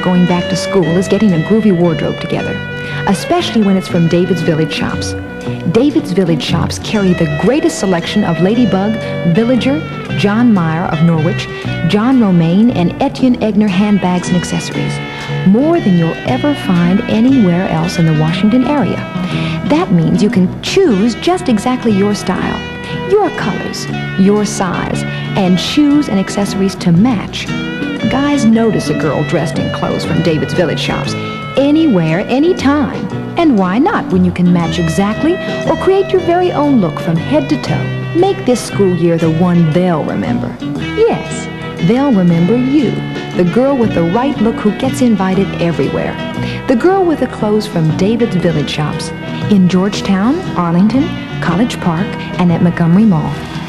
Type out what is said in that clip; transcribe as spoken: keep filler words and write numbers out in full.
about going back to school is getting a groovy wardrobe together, especially when it's from David's Village Shops. David's Village Shops carry the greatest selection of Ladybug, Villager, John Mayer of Norwich, John Romaine, and Etienne Egner handbags and accessories. More than you'll ever find anywhere else in the Washington area. That means you can choose just exactly your style, your colors, your size, and shoes and accessories to match. Guys notice a girl dressed in clothes from David's Village Shops anywhere, anytime. And why not when you can match exactly or create your very own look from head to toe? Make this school year the one they'll remember. Yes, they'll remember you, the girl with the right look who gets invited everywhere. The girl with the clothes from David's Village Shops in Georgetown, Arlington, College Park, and at Montgomery Mall.